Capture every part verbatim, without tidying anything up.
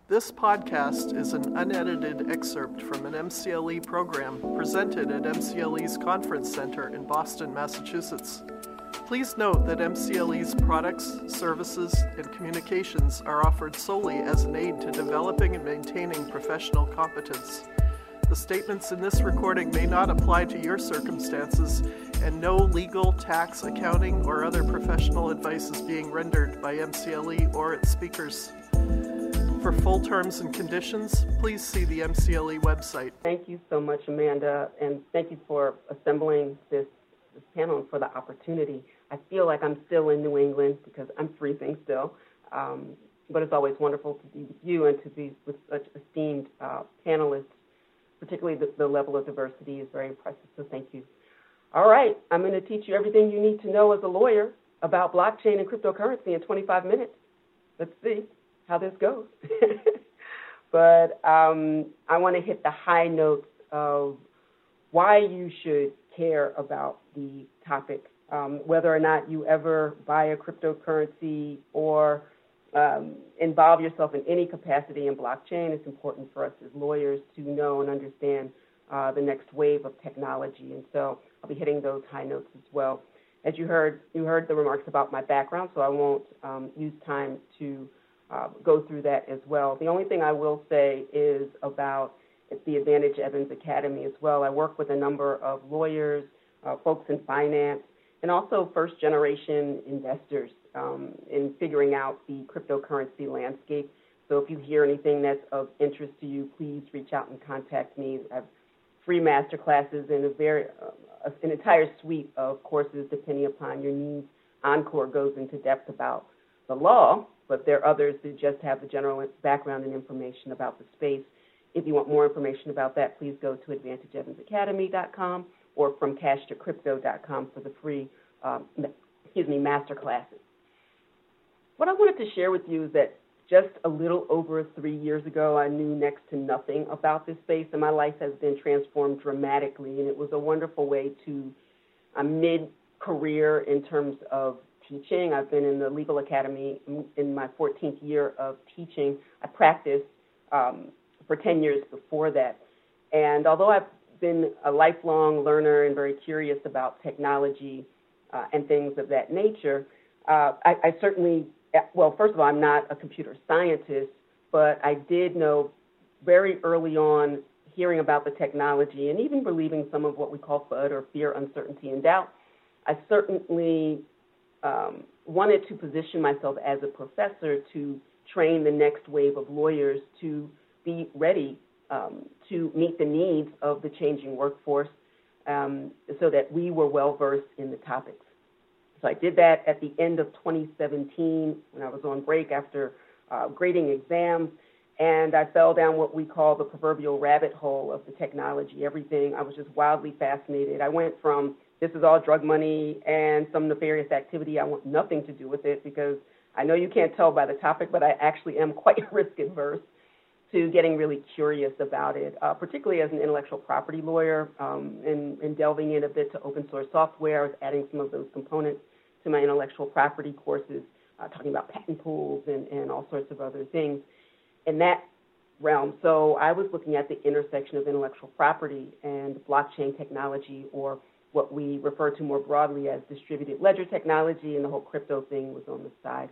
This podcast is an unedited excerpt from an M C L E program presented at M C L E's Conference Center in Boston, Massachusetts. Please note that M C L E's products, services, and communications are offered solely as an aid to developing and maintaining professional competence. The statements in this recording may not apply to your circumstances, and no legal, tax, accounting, or other professional advice is being rendered by M C L E or its speakers. For full terms and conditions, please see the M C L E website. Thank you so much, Amanda, and thank you for assembling this, this panel and for the opportunity. I feel like I'm still in New England because I'm freezing still, um, but it's always wonderful to be with you and to be with such esteemed uh, panelists. Particularly the, the level of diversity is very impressive, so thank you. All right, I'm going to teach you everything you need to know as a lawyer about blockchain and cryptocurrency in twenty-five minutes. Let's see how this goes. But um, I want to hit the high notes of why you should care about the topic, um, whether or not you ever buy a cryptocurrency or um, involve yourself in any capacity in blockchain. It's important for us as lawyers to know and understand uh, the next wave of technology. And so I'll be hitting those high notes as well. As you heard, you heard the remarks about my background, so I won't um, use time to Uh, go through that as well. The only thing I will say is about the Advantage Evans Academy as well. I work with a number of lawyers, uh, folks in finance, and also first-generation investors um, in figuring out the cryptocurrency landscape. So if you hear anything that's of interest to you, please reach out and contact me. I have free master classes and a very, uh, an entire suite of courses depending upon your needs. Encore goes into depth about the law, but there are others that just have the general background and information about the space. If you want more information about that, please go to advantage evans academy dot com or from cash to crypto dot com for the free um, excuse me, master classes. What I wanted to share with you is that just a little over three years ago, I knew next to nothing about this space, and my life has been transformed dramatically, and it was a wonderful way to, I'm mid-career in terms of teaching. I've been in the Legal Academy in my fourteenth year of teaching. I practiced um, for ten years before that. And although I've been a lifelong learner and very curious about technology uh, and things of that nature, uh, I, I certainly, well, first of all, I'm not a computer scientist, but I did know very early on, hearing about the technology and even believing some of what we call FUD, or fear, uncertainty, and doubt, I certainly Um, wanted to position myself as a professor to train the next wave of lawyers to be ready um, to meet the needs of the changing workforce um, so that we were well-versed in the topics. So I did that at the end of twenty seventeen when I was on break after uh, grading exams, and I fell down what we call the proverbial rabbit hole of the technology, everything. I was just wildly fascinated. I went from this is all drug money and some nefarious activity. I want nothing to do with it because I know you can't tell by the topic, but I actually am quite risk-averse, to getting really curious about it, uh, particularly as an intellectual property lawyer um, and, and delving in a bit to open source software. I was adding some of those components to my intellectual property courses, uh, talking about patent pools and, and all sorts of other things in that realm. So I was looking at the intersection of intellectual property and blockchain technology, or what we refer to more broadly as distributed ledger technology, and the whole crypto thing was on the side.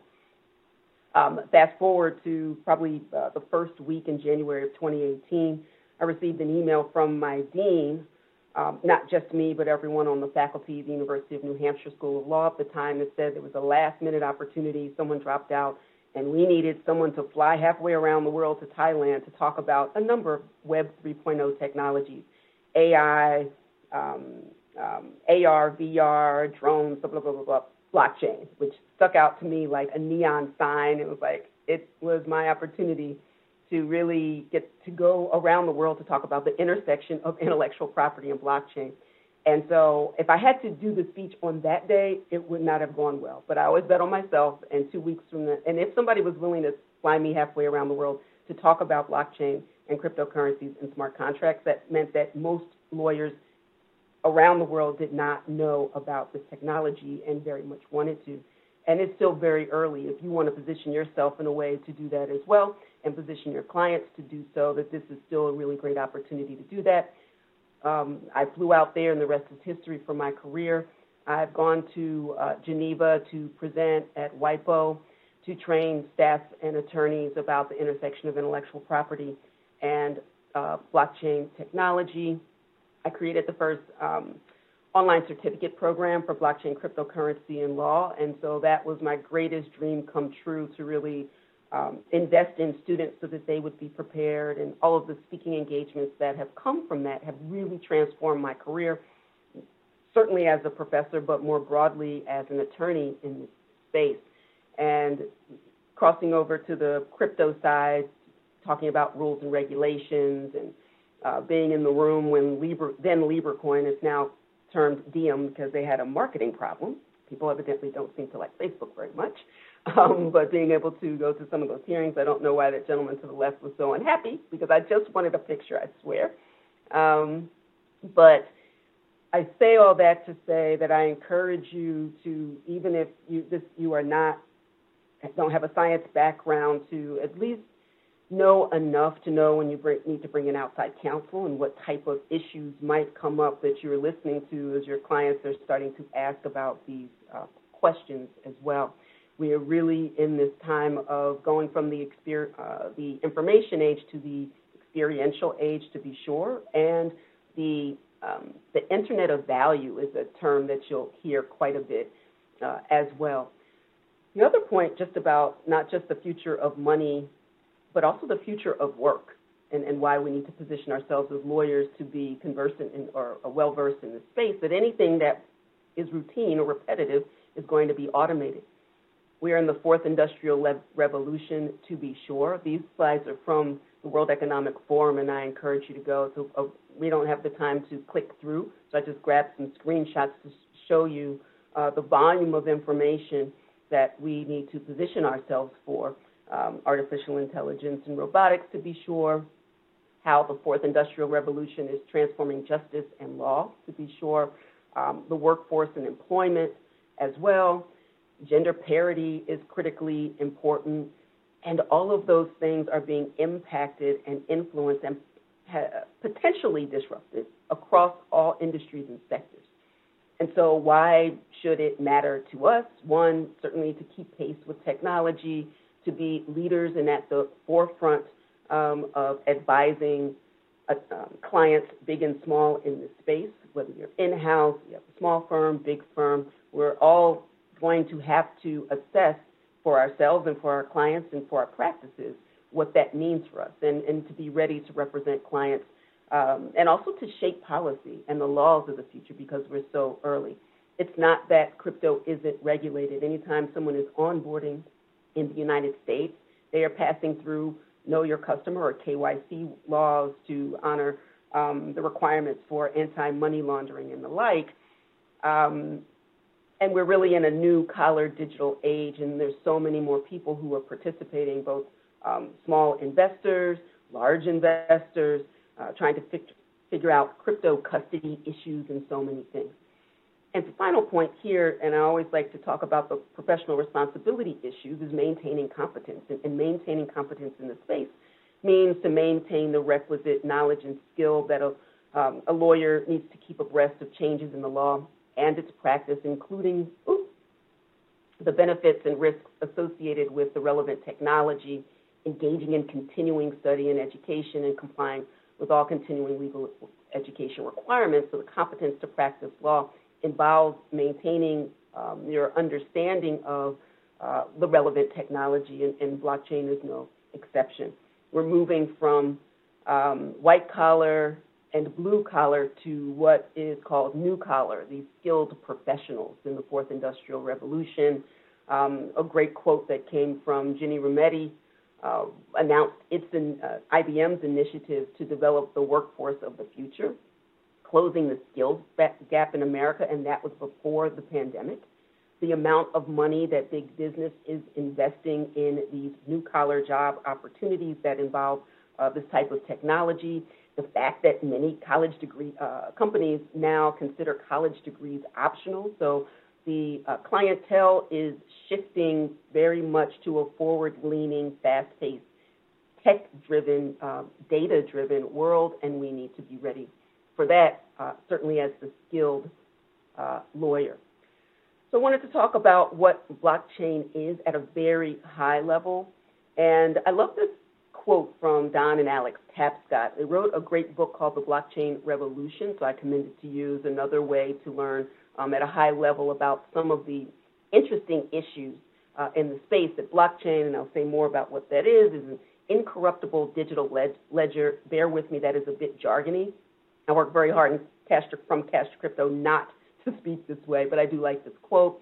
Um, fast forward to probably uh, the first week in January of twenty eighteen, I received an email from my dean, um, not just me, but everyone on the faculty of the University of New Hampshire School of Law at the time, that said there was a last-minute opportunity, someone dropped out, and we needed someone to fly halfway around the world to Thailand to talk about a number of Web three point oh technologies, A I, um, Um, A R, V R, drones, blah, blah, blah, blah, blah, blockchain, which stuck out to me like a neon sign. It was like, it was my opportunity to really get to go around the world to talk about the intersection of intellectual property and blockchain. And so if I had to do the speech on that day, it would not have gone well. But I always bet on myself, and two weeks from the, and if somebody was willing to fly me halfway around the world to talk about blockchain and cryptocurrencies and smart contracts, that meant that most lawyers around the world did not know about this technology and very much wanted to. And it's still very early. If you want to position yourself in a way to do that as well, and position your clients to do so, that this is still a really great opportunity to do that. Um, I flew out there, and the rest is history for my career. I've gone to uh, Geneva to present at WIPO to train staff and attorneys about the intersection of intellectual property and uh, blockchain technology. I created the first um, online certificate program for blockchain, cryptocurrency, and law, and so that was my greatest dream come true, to really um, invest in students so that they would be prepared, and all of the speaking engagements that have come from that have really transformed my career, certainly as a professor, but more broadly as an attorney in this space. And crossing over to the crypto side, talking about rules and regulations, and uh, being in the room when Libra, then LibraCoin is now termed Diem because they had a marketing problem. People evidently don't seem to like Facebook very much. Um, but being able to go to some of those hearings, I don't know why that gentleman to the left was so unhappy, because I just wanted a picture, I swear. Um, but I say all that to say that I encourage you to, even if you, this, you are not, don't have a science background, to at least know enough to know when you bring, need to bring in outside counsel and what type of issues might come up that you're listening to as your clients are starting to ask about these uh, questions as well. We are really in this time of going from the, exper- uh, the information age to the experiential age, to be sure, and the, um, the Internet of Value is a term that you'll hear quite a bit uh, as well. The other point just about not just the future of money, but also the future of work, and, and why we need to position ourselves as lawyers to be conversant in, or, or well-versed in this space, that anything that is routine or repetitive is going to be automated. We are in the fourth industrial le- revolution, to be sure. These slides are from the World Economic Forum, and I encourage you to go. So uh, we don't have the time to click through, so I just grabbed some screenshots to show you uh, the volume of information that we need to position ourselves for. Um, artificial intelligence and robotics, to be sure, how the fourth industrial revolution is transforming justice and law, to be sure, um, the workforce and employment as well. Gender parity is critically important, and all of those things are being impacted and influenced and ha- potentially disrupted across all industries and sectors. And so why should it matter to us? One, certainly to keep pace with technology, to be leaders and at the forefront um, of advising uh, um, clients, big and small, in this space, whether you're in-house, you have a small firm, big firm. We're all going to have to assess for ourselves and for our clients and for our practices what that means for us, and, and to be ready to represent clients, um, and also to shape policy and the laws of the future, because we're so early. It's not that crypto isn't regulated. Anytime someone is onboarding in the United States, they are passing through Know Your Customer or K Y C laws to honor um, the requirements for anti-money laundering and the like. Um, and we're really in a new collar digital age, and there's so many more people who are participating, both um, small investors, large investors, uh, trying to fi- figure out crypto custody issues and so many things. And the final point here, and I always like to talk about the professional responsibility issues, is maintaining competence. And, and maintaining competence in the space means to maintain the requisite knowledge and skill that a, um, a lawyer needs to keep abreast of changes in the law and its practice, including oops, the benefits and risks associated with the relevant technology, engaging in continuing study and education, and complying with all continuing legal education requirements. So the competence to practice law involves maintaining um, your understanding of uh, the relevant technology, and, and blockchain is no exception. We're moving from um, white-collar and blue-collar to what is called new-collar, these skilled professionals in the fourth industrial revolution. Um, a great quote that came from Ginny Rometty uh, announced its in, uh, I B M's initiative to develop the workforce of the future, closing the skills gap in America, and that was before the pandemic. The amount of money that big business is investing in these new-collar job opportunities that involve uh, this type of technology, the fact that many college degree uh, companies now consider college degrees optional, so the uh, clientele is shifting very much to a forward-leaning, fast-paced, tech-driven, uh, data-driven world, and we need to be ready for that, uh, certainly as the skilled uh, lawyer. So I wanted to talk about what blockchain is at a very high level, and I love this quote from Don and Alex Tapscott. They wrote a great book called The Blockchain Revolution, so I commend it to you as another way to learn um, at a high level about some of the interesting issues uh, in the space that blockchain, and I'll say more about what that is, is an incorruptible digital led- ledger. Bear with me, that is a bit jargony. I work very hard in Cash to, from Cash to Crypto not to speak this way, but I do like this quote.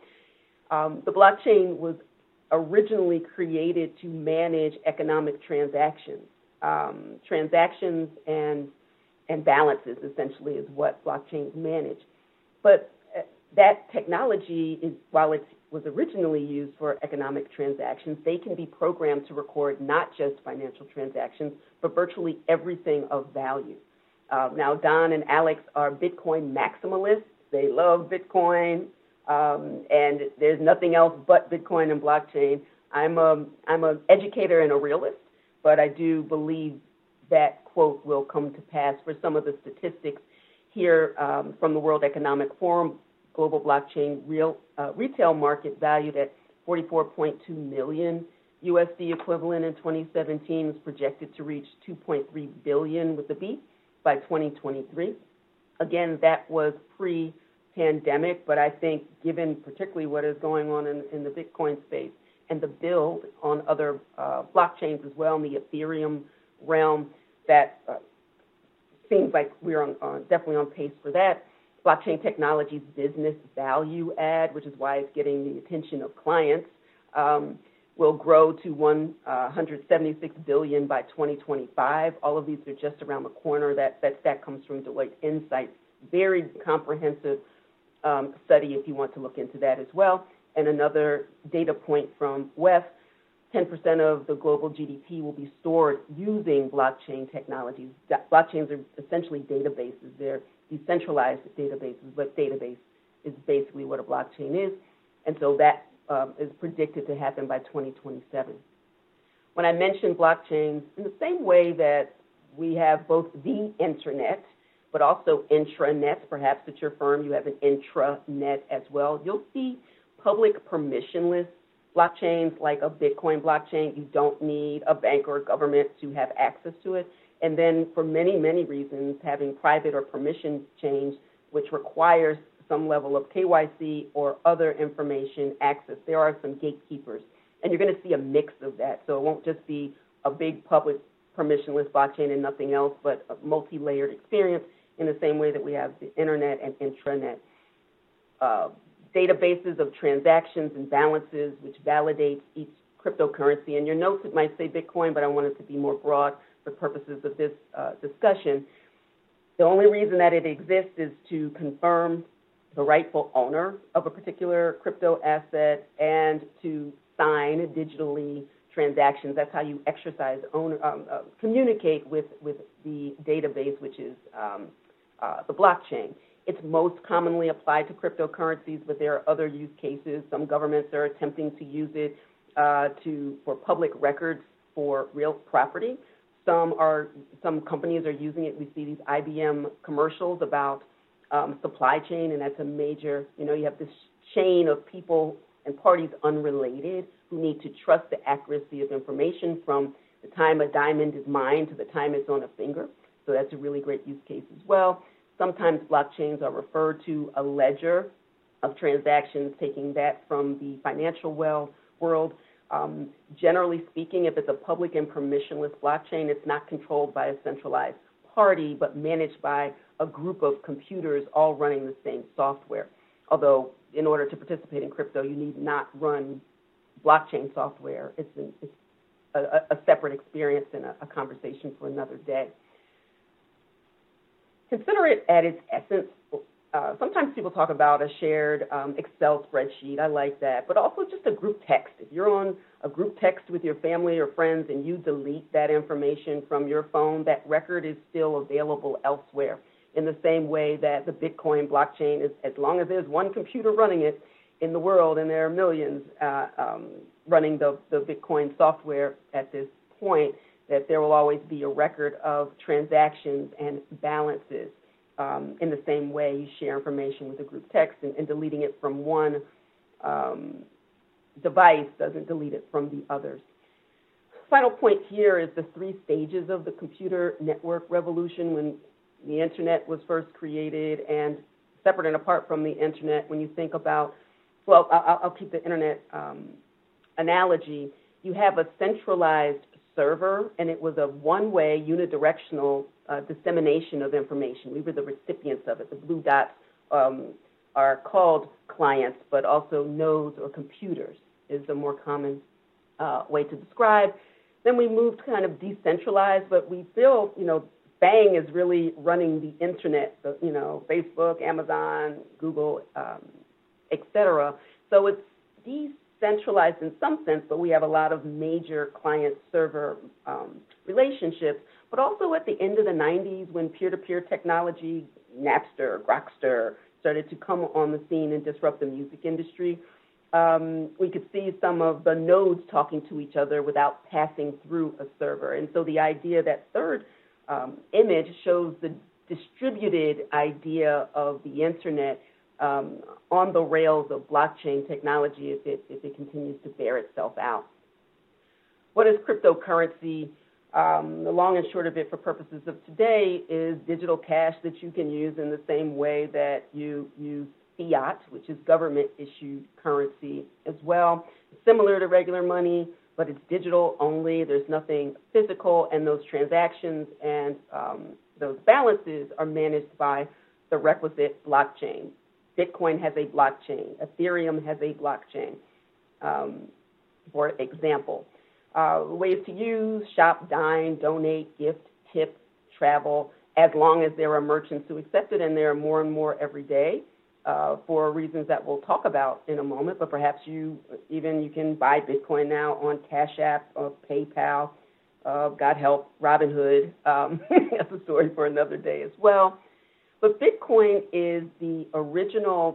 Um, the blockchain was originally created to manage economic transactions. Um, transactions and and balances, essentially, is what blockchains manage. But uh, that technology, is, while it was originally used for economic transactions, they can be programmed to record not just financial transactions, but virtually everything of value. Uh, now, Don and Alex are Bitcoin maximalists. They love Bitcoin, um, and there's nothing else but Bitcoin and blockchain. I'm a, I'm an educator and a realist, but I do believe that quote will come to pass for some of the statistics here um, from the World Economic Forum. Global blockchain real, uh, retail market valued at forty-four point two million U S D equivalent in twenty seventeen is projected to reach two point three billion with the B by twenty twenty-three. Again, that was pre-pandemic, but I think given particularly what is going on in, in the Bitcoin space and the build on other uh, blockchains as well in the Ethereum realm, that uh, seems like we're on, uh, definitely on pace for that. Blockchain technology's business value add, which is why it's getting the attention of clients, um, will grow to one hundred seventy-six billion dollars by twenty twenty-five. All of these are just around the corner. That, that stat comes from Deloitte Insights. Very comprehensive um, study if you want to look into that as well. And another data point from W E F, ten percent of the global G D P will be stored using blockchain technologies. Blockchains are essentially databases. They're decentralized databases, but database is basically what a blockchain is. And so that um, is predicted to happen by twenty twenty-seven. When I mention blockchains, in the same way that we have both the internet, but also intranets, perhaps at your firm you have an intranet as well, you'll see public permissionless blockchains like a Bitcoin blockchain. You don't need a bank or a government to have access to it. And then for many, many reasons, having private or permission chains, which requires some level of K Y C or other information access. There are some gatekeepers, and you're going to see a mix of that. So it won't just be a big public permissionless blockchain and nothing else, but a multi-layered experience in the same way that we have the internet and intranet. Uh, databases of transactions and balances, which validates each cryptocurrency. In your notes, it might say Bitcoin, but I want it to be more broad for purposes of this uh, discussion. The only reason that it exists is to confirm the rightful owner of a particular crypto asset and to sign digitally transactions. That's how you exercise, own, um, uh, communicate with, with the database, which is um, uh, the blockchain. It's most commonly applied to cryptocurrencies, but there are other use cases. Some governments are attempting to use it uh, to for public records for real property. Some are some companies are using it. We see these I B M commercials about um, supply chain, and that's a major. You know, you have this chain of people and parties unrelated who need to trust the accuracy of information from the time a diamond is mined to the time it's on a finger. So that's a really great use case as well. Sometimes blockchains are referred to a ledger of transactions, taking that from the financial world. Um, generally speaking, if it's a public and permissionless blockchain, it's not controlled by a centralized party, but managed by a group of computers all running the same software. Although, in order to participate in crypto, you need not run blockchain software. It's, an, it's a, a separate experience and a, a conversation for another day. Consider it at its essence. Uh, sometimes people talk about a shared um, Excel spreadsheet. I like that. But also just a group text. If you're on a group text with your family or friends and you delete that information from your phone, that record is still available elsewhere. In the same way that the Bitcoin blockchain is, as long as there's one computer running it in the world, and there are millions uh, um, running the, the Bitcoin software at this point, that there will always be a record of transactions and balances um, in the same way you share information with a group text, and, and deleting it from one um, device doesn't delete it from the others. Final point here is the three stages of the computer network revolution. When the internet was first created, and separate and apart from the internet, when you think about, well, I'll, I'll keep the internet um, analogy. You have a centralized server, and it was a one-way, unidirectional uh, dissemination of information. We were the recipients of it. The blue dots um, are called clients, but also nodes or computers is the more common uh, way to describe. Then we moved kind of decentralized, but we feel, you know, Bang is really running the internet, you know, Facebook, Amazon, Google, um, et cetera. So it's decentralized in some sense, but we have a lot of major client-server um, relationships. But also at the end of the nineties, when peer-to-peer technology, Napster, Grokster, started to come on the scene and disrupt the music industry, um, we could see some of the nodes talking to each other without passing through a server. And so the idea, that third um, image shows the distributed idea of the internet um, on the rails of blockchain technology if it, if it continues to bear itself out. What is cryptocurrency? Um, the long and short of it for purposes of today is digital cash that you can use in the same way that you use fiat, which is government-issued currency as well. Similar to regular money, but it's digital only. There's nothing physical, and those transactions and um, those balances are managed by the requisite blockchain. Bitcoin has a blockchain. Ethereum has a blockchain, um, for example. Uh, ways to use: shop, dine, donate, gift, tip, travel, as long as there are merchants who accept it, and there are more and more every day uh, for reasons that we'll talk about in a moment. But perhaps you even you can buy Bitcoin now on Cash App or PayPal, uh, God help, Robinhood. Um, that's a story for another day as well. But Bitcoin is the original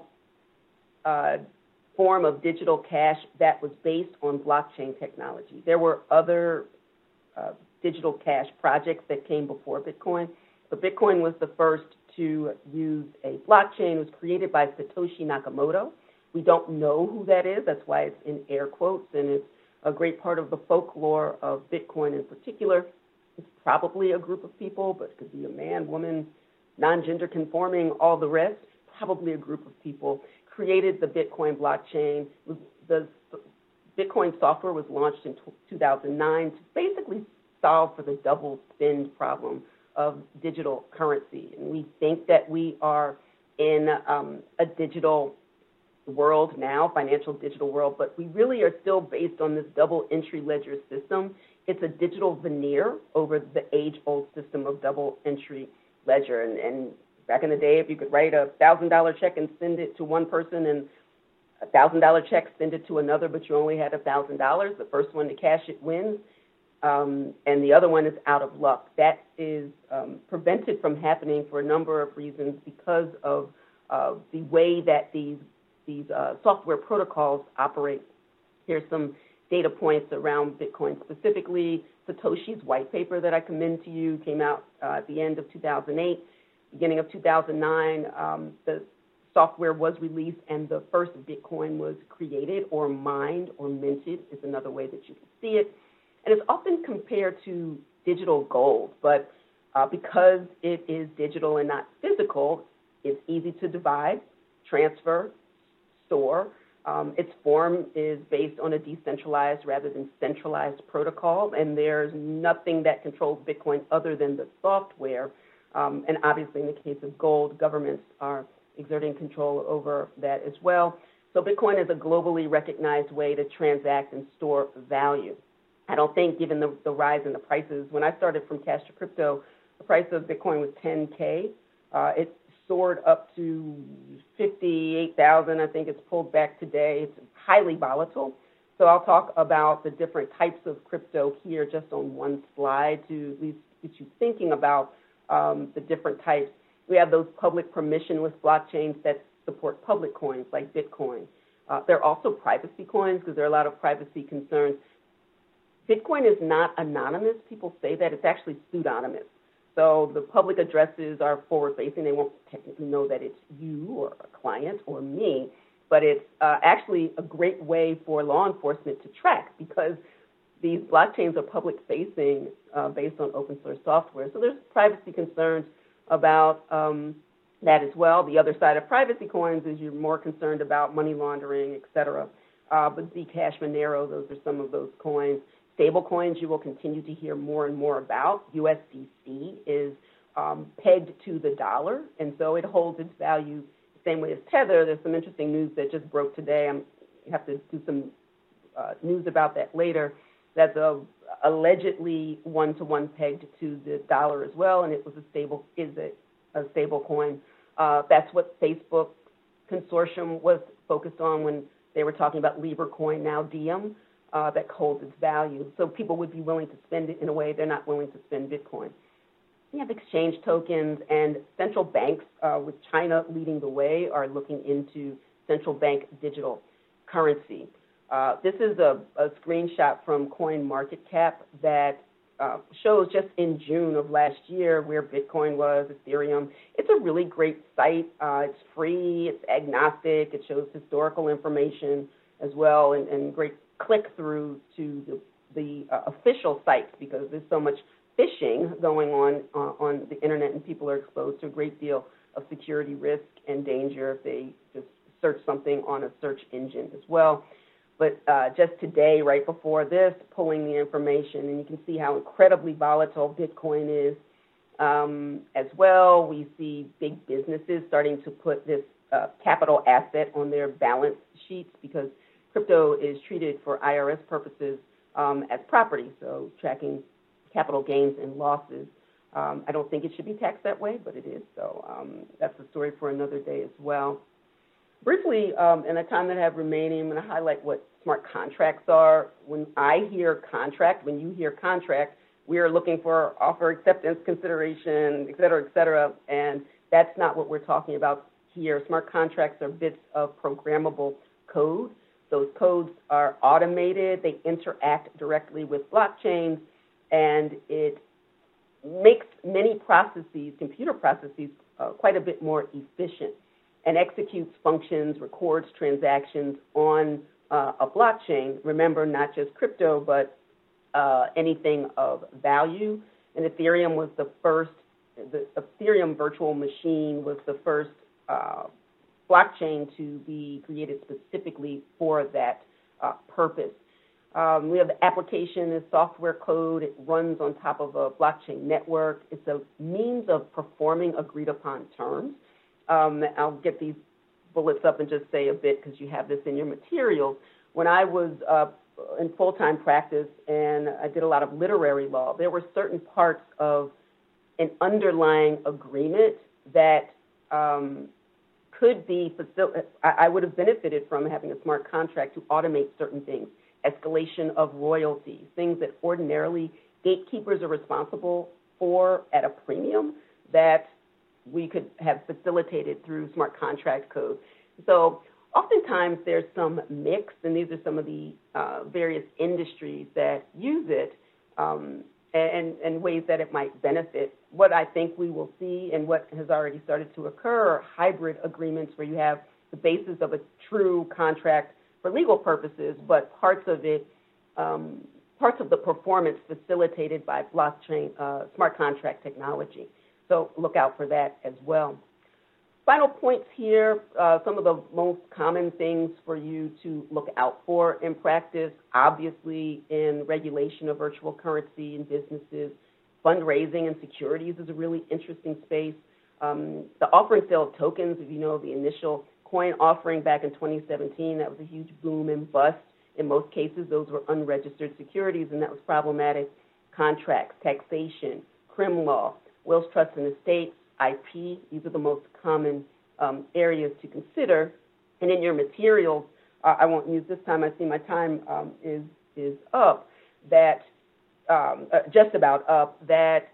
uh, form of digital cash that was based on blockchain technology. There were other uh, digital cash projects that came before Bitcoin, but Bitcoin was the first to use a blockchain. It was created by Satoshi Nakamoto. We don't know who that is. That's why it's in air quotes, and it's a great part of the folklore of Bitcoin in particular. It's probably a group of people, but it could be a man, woman, non-gender conforming, all the rest. Probably a group of people created the Bitcoin blockchain. The Bitcoin software was launched in two thousand nine to basically solve for the double spend problem of digital currency. And we think that we are in um, a digital world now, financial digital world, but we really are still based on this double entry ledger system. It's a digital veneer over the age-old system of double entry ledger. And, and back in the day, if you could write a one thousand dollar check and send it to one person, and a one thousand dollar check, send it to another, but you only had one thousand dollars, the first one to cash it wins, um, and the other one is out of luck. That is um, prevented from happening for a number of reasons because of uh, the way that these, these uh, software protocols operate. Here's some data points around Bitcoin specifically. Satoshi's white paper that I commend to you came out uh, at the end of two thousand eight. Beginning of two thousand nine, um, the software was released and the first Bitcoin was created, or mined or minted is another way that you can see it. And it's often compared to digital gold, but uh, because it is digital and not physical, it's easy to divide, transfer, store. Um, its form is based on a decentralized rather than centralized protocol, and there's nothing that controls Bitcoin other than the software. Um, and obviously, in the case of gold, governments are exerting control over that as well. So Bitcoin is a globally recognized way to transact and store value. I don't think, given the, the rise in the prices, when I started from cash to crypto, the price of Bitcoin was ten K. Uh, it soared up to fifty-eight thousand. I think it's pulled back today. It's highly volatile. So I'll talk about the different types of crypto here just on one slide to at least get you thinking about um, the different types. We have those public permissionless blockchains that support public coins like Bitcoin. Uh, there are also privacy coins because there are a lot of privacy concerns. Bitcoin is not anonymous. People say that. It's actually pseudonymous. So the public addresses are forward-facing. They won't technically know that it's you or a client or me, but it's uh, actually a great way for law enforcement to track because these blockchains are public-facing uh, based on open-source software. So there's privacy concerns about um, that as well. The other side of privacy coins is you're more concerned about money laundering, et cetera. Uh, but Zcash, Monero, those are some of those coins. Stable coins you will continue to hear more and more about. U S D C is um, pegged to the dollar, and so it holds its value the same way as Tether. There's some interesting news that just broke today. I'm, I have to do some uh, news about that later. That's a, allegedly one-to-one pegged to the dollar as well, and it was a stable, is a, a stable coin. Uh, that's what Facebook consortium was focused on when they were talking about Libra coin, now Diem. Uh, that holds its value. So people would be willing to spend it in a way they're not willing to spend Bitcoin. We have exchange tokens, and central banks, uh, with China leading the way, are looking into central bank digital currency. Uh, this is a, a screenshot from CoinMarketCap that uh, shows just in June of last year where Bitcoin was, Ethereum. It's a really great site. Uh, it's free. It's agnostic. It shows historical information as well, and, and great click-through to the, the uh, official sites because there's so much phishing going on uh, on the internet, and people are exposed to a great deal of security risk and danger if they just search something on a search engine as well. But uh, just today, right before this, pulling the information, and you can see how incredibly volatile Bitcoin is um, as well. We see big businesses starting to put this uh, capital asset on their balance sheets because crypto is treated for I R S purposes um, as property, so tracking capital gains and losses. Um, I don't think it should be taxed that way, but it is, so um, that's a story for another day as well. Briefly, um, in the time that I have remaining, I'm going to highlight what smart contracts are. When I hear contract, when you hear contract, we are looking for offer acceptance, consideration, et cetera, et cetera, and that's not what we're talking about here. Smart contracts are bits of programmable code. Those codes are automated. They interact directly with blockchains, and it makes many processes, computer processes, uh, quite a bit more efficient and executes functions, records transactions on uh, a blockchain. Remember, not just crypto, but uh, anything of value. And Ethereum was the first, the Ethereum virtual machine was the first uh, blockchain to be created specifically for that uh, purpose. Um, we have the application as software code. It runs on top of a blockchain network. It's a means of performing agreed upon terms. Um, I'll get these bullets up and just say a bit because you have this in your materials. When I was uh, in full-time practice and I did a lot of literary law, there were certain parts of an underlying agreement that um, could be, facil- I would have benefited from having a smart contract to automate certain things, escalation of royalties, things that ordinarily gatekeepers are responsible for at a premium that we could have facilitated through smart contract code. So oftentimes there's some mix, and these are some of the uh, various industries that use it um, and, and ways that it might benefit. What I think we will see and what has already started to occur are hybrid agreements where you have the basis of a true contract for legal purposes, but parts of it, um, parts of the performance facilitated by blockchain, uh, smart contract technology. So look out for that as well. Final points here, uh, some of the most common things for you to look out for in practice, obviously in regulation of virtual currency in businesses. Fundraising and securities is a really interesting space. Um, the offering sale of tokens, if you know the initial coin offering back in twenty seventeen, that was a huge boom and bust. In most cases, those were unregistered securities, and that was problematic. Contracts, taxation, crim law, wills, trusts, and estates, I P, these are the most common um, areas to consider. And in your materials, uh, I won't use this time, I see my time um, is, is up, that, um, uh, just about up, that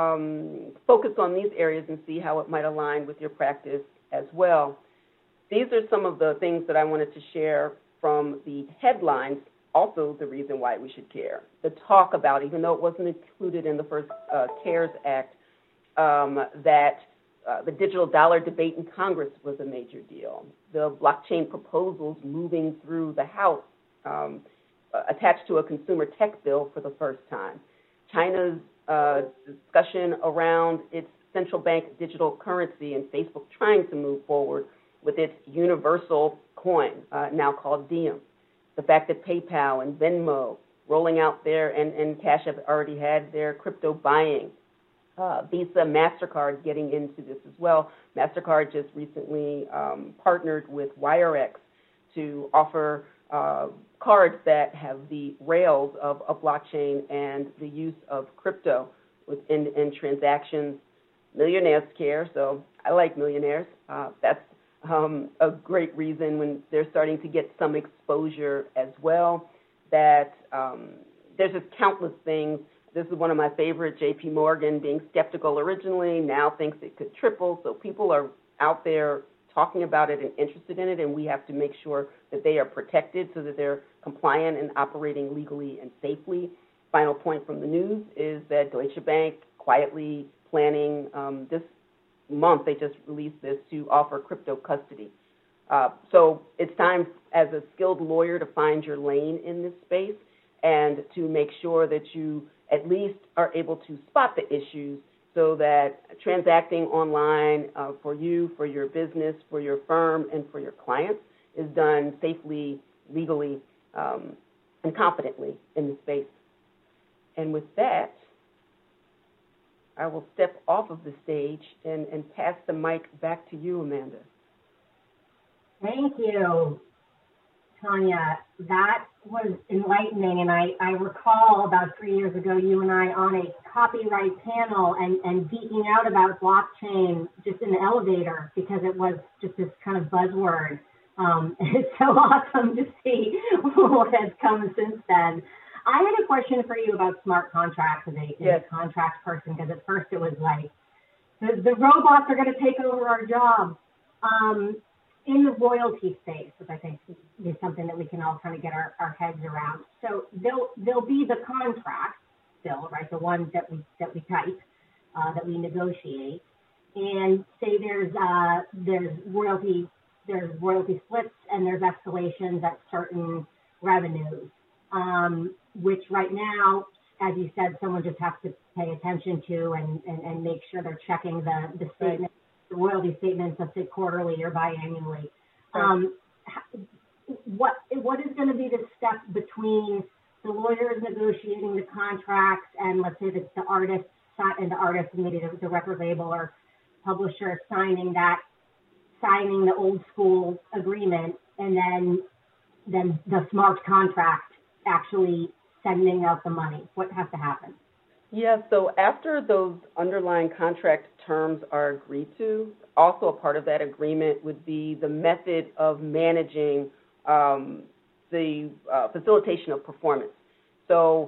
um, focus on these areas and see how it might align with your practice as well. These are some of the things that I wanted to share from the headlines. also the reason why we should care. The talk about, even though it wasn't included in the first uh, CARES Act, um, that uh, the digital dollar debate in Congress was a major deal. The blockchain proposals moving through the House um, uh, attached to a consumer tech bill for the first time. China's uh, discussion around its central bank digital currency, and Facebook trying to move forward with its universal coin, uh, now called Diem. The fact that PayPal and Venmo rolling out their, and, and Cash App already had their crypto buying. Uh, Visa, MasterCard getting into this as well. MasterCard just recently um, partnered with WireX to offer uh, cards that have the rails of a blockchain and the use of crypto within in transactions. Millionaires care, so I like millionaires. Uh, that's um, a great reason when they're starting to get some exposure as well. That um, there's just countless things. This is one of my favorite, J P Morgan being skeptical originally, now thinks it could triple. So people are out there talking about it and interested in it, and we have to make sure that they are protected so that they're compliant and operating legally and safely. Final point from the news is that Deutsche Bank quietly planning um, this month, they just released this, to offer crypto custody. Uh, so it's time as a skilled lawyer to find your lane in this space and to make sure that you at least are able to spot the issues so that transacting online uh, for you, for your business, for your firm, and for your clients is done safely, legally, um, and confidently in the space. And with that, I will step off of the stage and, and pass the mic back to you, Amanda. Thank you, Tanya. That was enlightening, and I, I recall about three years ago you and I on a copyright panel and, and geeking out about blockchain just in the elevator because it was just this kind of buzzword. Um, it's so awesome to see what has come since then. I had a question for you about smart contracts as a, yes. as a contract person, because at first it was like, the, the robots are going to take over our jobs. Um, in the royalty space, which I think is something that we can all kind of get our, our heads around. So there'll, there'll be the contract still, right, the ones that we, that we type, uh, that we negotiate, and say there's, uh, there's royalty, there's royalty splits and there's escalations at certain revenues. Um, which right now, as you said, someone just has to pay attention to and, and, and make sure they're checking the, the statement, right. the royalty statements, let's say quarterly or biannually. Right. Um, what what is going to be the step between the lawyers negotiating the contracts and let's say the, the artist and the artist and maybe the, the record label or publisher signing that, signing the old school agreement, and then then the smart contract actually sending out the money? What has to happen? Yeah, so after those underlying contract terms are agreed to, also a part of that agreement would be the method of managing um, the uh, facilitation of performance. So